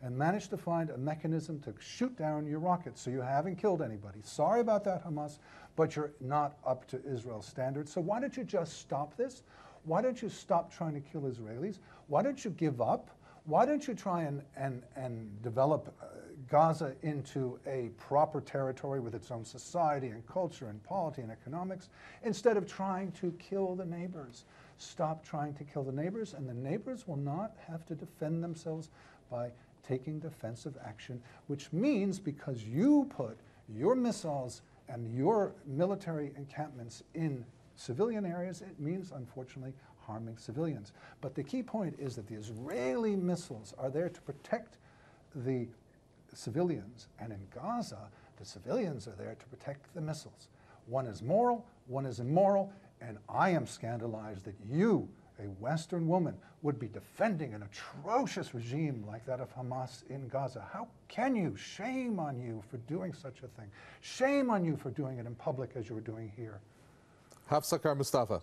and managed to find a mechanism to shoot down your rockets. So you haven't killed anybody. Sorry about that, Hamas, but you're not up to Israel's standards. So why don't you just stop this? Why don't you stop trying to kill Israelis? Why don't you give up? Why don't you try and develop Gaza into a proper territory with its own society and culture and polity and economics, instead of trying to kill the neighbors? Stop trying to kill the neighbors, and the neighbors will not have to defend themselves by taking defensive action, which means because you put your missiles and your military encampments in civilian areas, it means, unfortunately, harming civilians. But the key point is that the Israeli missiles are there to protect the civilians, and in Gaza, the civilians are there to protect the missiles. One is moral, one is immoral, and I am scandalized that you, a Western woman, would be defending an atrocious regime like that of Hamas in Gaza. How can you? Shame on you for doing such a thing. Shame on you for doing it in public as you were doing here. Hafsakar Mustafa.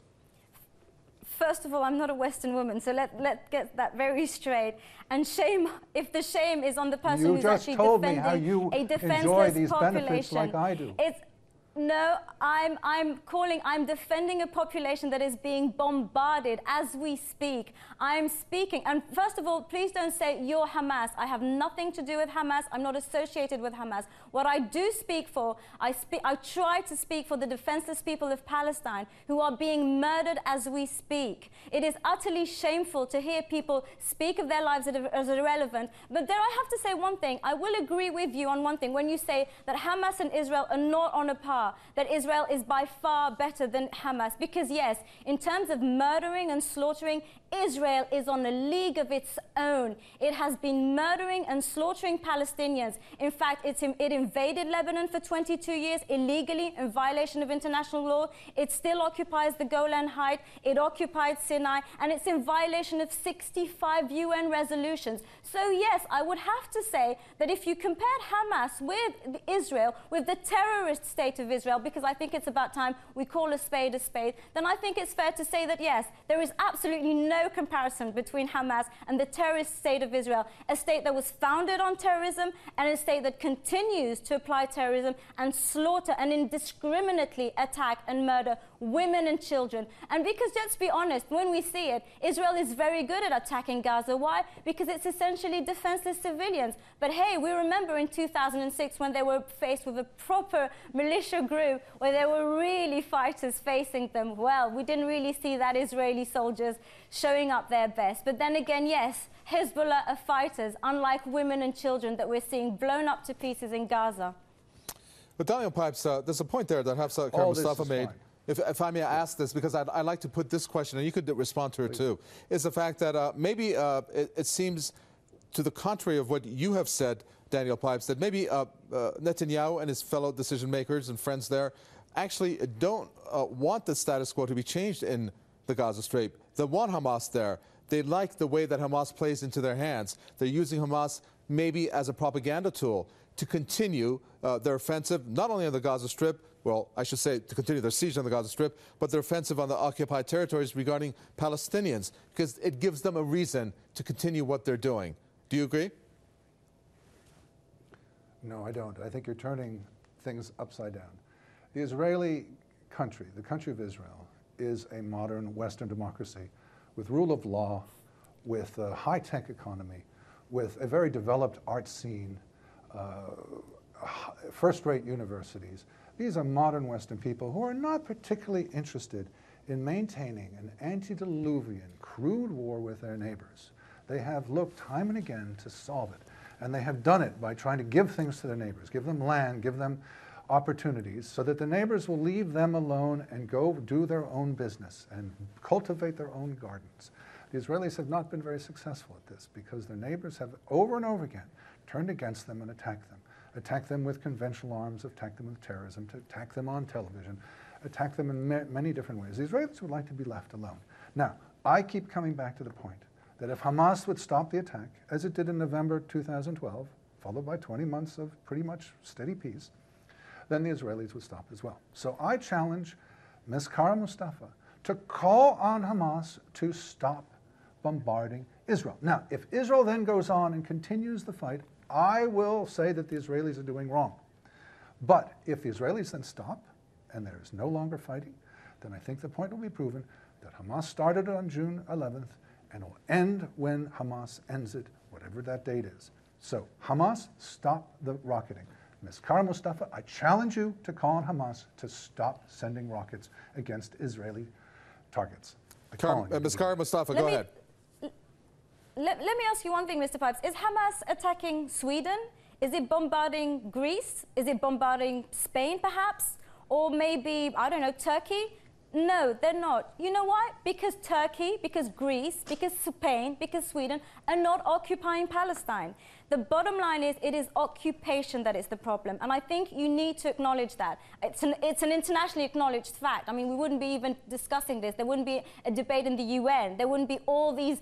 First of all, I'm not a Western woman, so let's get that very straight. And shame, if the shame is on the person who's actually defending a defenseless population. Like I do. No, I'm defending a population that is being bombarded as we speak. I'm speaking, and first of all, please don't say you're Hamas. I have nothing to do with Hamas. I'm not associated with Hamas. What I do speak for, I try to speak for the defenseless people of Palestine who are being murdered as we speak. It is utterly shameful to hear people speak of their lives as irrelevant. But there I have to say one thing. I will agree with you on one thing when you say that Hamas and Israel are not on a par. That Israel is by far better than Hamas. Because yes, in terms of murdering and slaughtering, Israel is on a league of its own. It has been murdering and slaughtering Palestinians. In fact, it invaded Lebanon for 22 years illegally in violation of international law. It still occupies the Golan Heights. It occupied Sinai, and it's in violation of 65 UN resolutions. So yes, I would have to say that if you compared Hamas with Israel, with the terrorist state of Israel, because I think it's about time we call a spade, then I think it's fair to say that yes, there is absolutely no comparison between Hamas and the terrorist state of Israel, a state that was founded on terrorism and a state that continues to apply terrorism and slaughter and indiscriminately attack and murder women and children. And because, let's be honest, when we see it, Israel is very good at attacking Gaza. Why? Because it's essentially defenseless civilians. But hey, we remember in 2006 when they were faced with a proper militia group where there were really fighters facing them. Well, we didn't really see that Israeli soldiers showing up their best. But then again, yes, Hezbollah are fighters, unlike women and children that we're seeing blown up to pieces in Gaza. But Daniel Pipes, there's a point there that Hafsakar Mustafa made. If I may ask this, because I'd like to put this question, and you could respond to it too, is the fact that maybe it seems to the contrary of what you have said, Daniel Pipes, that maybe Netanyahu and his fellow decision makers and friends there actually don't want the status quo to be changed in the Gaza Strip. They want Hamas there. They like the way that Hamas plays into their hands. They're using Hamas maybe as a propaganda tool to continue their offensive, not only on the Gaza Strip, well, I should say to continue their siege on the Gaza Strip, but their offensive on the occupied territories regarding Palestinians, because it gives them a reason to continue what they're doing. Do you agree? No, I don't. I think you're turning things upside down. The Israeli country, the country of Israel, is a modern Western democracy with rule of law, with a high-tech economy, with a very developed art scene, first-rate universities. These are modern Western people who are not particularly interested in maintaining an antediluvian, crude war with their neighbors. They have looked time and again to solve it, and they have done it by trying to give things to their neighbors, give them land, give them opportunities, so that the neighbors will leave them alone and go do their own business and cultivate their own gardens. The Israelis have not been very successful at this because their neighbors have over and over again turned against them and attacked them with conventional arms, attacked them with terrorism, to attack them on television, attack them in many different ways. The Israelis would like to be left alone. Now, I keep coming back to the point that if Hamas would stop the attack, as it did in November 2012, followed by 20 months of pretty much steady peace, then the Israelis would stop as well. So I challenge Ms. Kara Mustafa to call on Hamas to stop bombarding Israel. Now, if Israel then goes on and continues the fight, I will say that the Israelis are doing wrong. But if the Israelis then stop and there is no longer fighting, then I think the point will be proven that Hamas started on June 11th and will end when Hamas ends it, whatever that date is. So Hamas, stop the rocketing. Ms. Kara Mustafa, I challenge you to call on Hamas to stop sending rockets against Israeli targets. Ms. Kara Mustafa, go ahead. Let me ask you one thing, Mr. Pipes. Is Hamas attacking Sweden? Is it bombarding Greece? Is it bombarding Spain, perhaps? Or maybe, I don't know, Turkey? No, they're not. You know why? Because Turkey, because Greece, because Spain, because Sweden are not occupying Palestine. The bottom line is it is occupation that is the problem. And I think you need to acknowledge that. It's an internationally acknowledged fact. I mean, we wouldn't be even discussing this. There wouldn't be a debate in the UN. There wouldn't be all these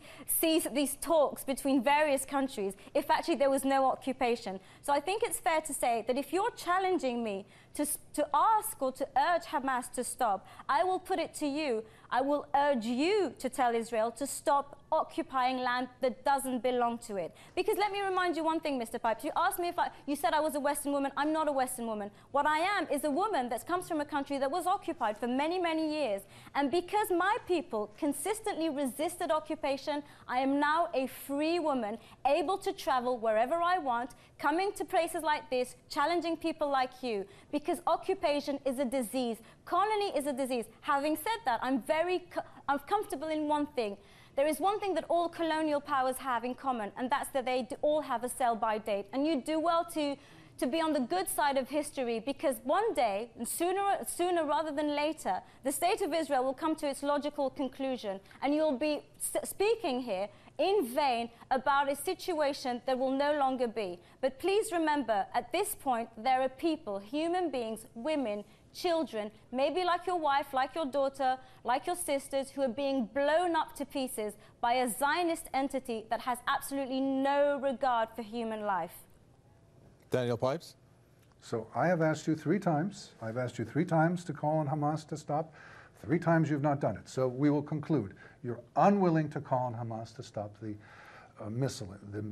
talks between various countries if actually there was no occupation. So I think it's fair to say that if you're challenging me to ask or to urge Hamas to stop, I will put it to you. I will urge you to tell Israel to stop occupying land that doesn't belong to it. Because let me remind you one thing, Mr. Pipes. You asked me if you said I was a Western woman. I'm not a Western woman. What I am is a woman that comes from a country that was occupied for many, many years. And because my people consistently resisted occupation, I am now a free woman, able to travel wherever I want, coming to places like this, challenging people like you. Because occupation is a disease. Colony is a disease. Having said that, I'm comfortable in one thing. There is one thing that all colonial powers have in common, and that's that they all have a sell-by date. And you do well to be on the good side of history, because one day, and sooner rather than later, the state of Israel will come to its logical conclusion, and you'll be speaking here in vain about a situation that will no longer be. But please remember, at this point, there are people, human beings, women, children, maybe like your wife, like your daughter, like your sisters, who are being blown up to pieces by a Zionist entity that has absolutely no regard for human life. Daniel Pipes? So I have asked you 3 times. I've asked you 3 times to call on Hamas to stop. 3 times you've not done it. So we will conclude. You're unwilling to call on Hamas to stop the missile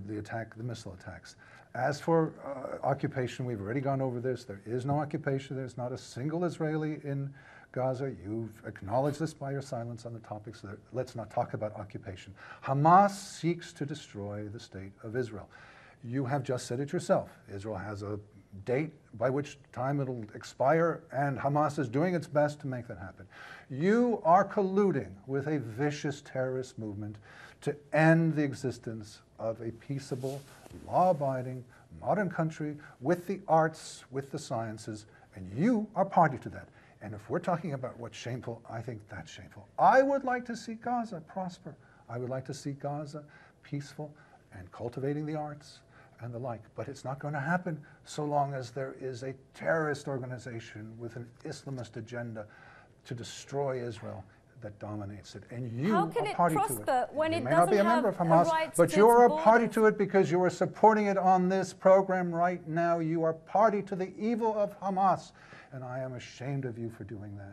attacks. As for occupation, we've already gone over this. There is no occupation. There's not a single Israeli in Gaza. You've acknowledged this by your silence on the topic, so let's not talk about occupation. Hamas seeks to destroy the state of Israel. You have just said it yourself. Israel has a date by which time it'll expire, and Hamas is doing its best to make that happen. You are colluding with a vicious terrorist movement to end the existence of a peaceable, law-abiding, modern country with the arts, with the sciences, and you are party to that. And if we're talking about what's shameful, I think that's shameful. I would like to see Gaza prosper. I would like to see Gaza peaceful and cultivating the arts and the like. But it's not going to happen so long as there is a terrorist organization with an Islamist agenda to destroy Israel that dominates it. And you are party to it. When you it may not be a member of Hamas, but you are a party to it because you are supporting it on this program right now. You are party to the evil of Hamas. And I am ashamed of you for doing that.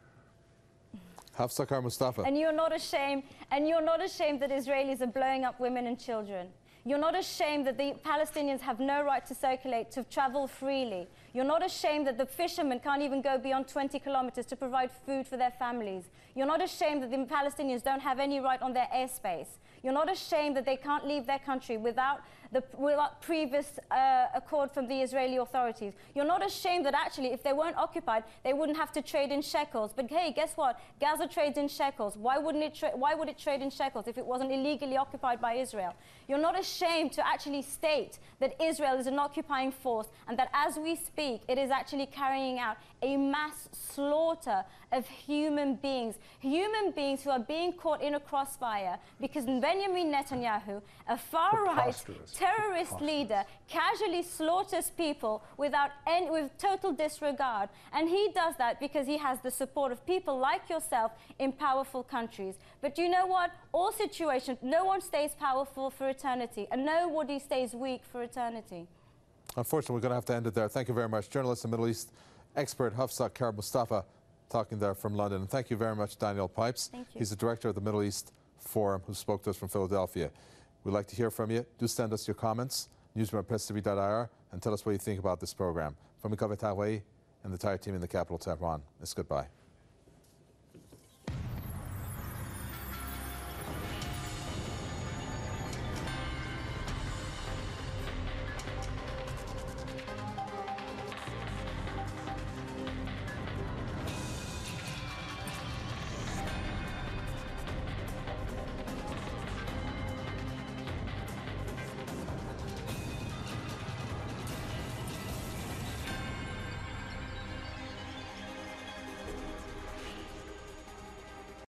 Hafsa Kara Mustafa. And you're not ashamed that Israelis are blowing up women and children. You're not ashamed that the Palestinians have no right to circulate, to travel freely. You're not ashamed that the fishermen can't even go beyond 20 kilometers to provide food for their families. You're not ashamed that the Palestinians don't have any right on their airspace. You're not ashamed that they can't leave their country without previous accord from the Israeli authorities. You're not ashamed that actually, if they weren't occupied, they wouldn't have to trade in shekels. But hey, guess what? Gaza trades in shekels. Why would it trade in shekels if it wasn't illegally occupied by Israel? You're not ashamed to actually state that Israel is an occupying force and that as we speak, it is actually carrying out a mass slaughter of human beings who are being caught in a crossfire because Benjamin Netanyahu, a far-right terrorist leader, casually slaughters people with total disregard. And he does that because he has the support of people like yourself in powerful countries. But you know what? All situations, no one stays powerful for eternity, and nobody stays weak for eternity. Unfortunately, we're going to have to end it there. Thank you very much. Journalist and Middle East expert Hafsa Kara Mustafa talking there from London. And thank you very much, Daniel Pipes. Thank you. He's the director of the Middle East Forum, who spoke to us from Philadelphia. We'd like to hear from you. Do send us your comments, newsroom@presstv.ir, and tell us what you think about this program. From Mikhail Vetawe and the entire team in the capital, Tehran, it's goodbye.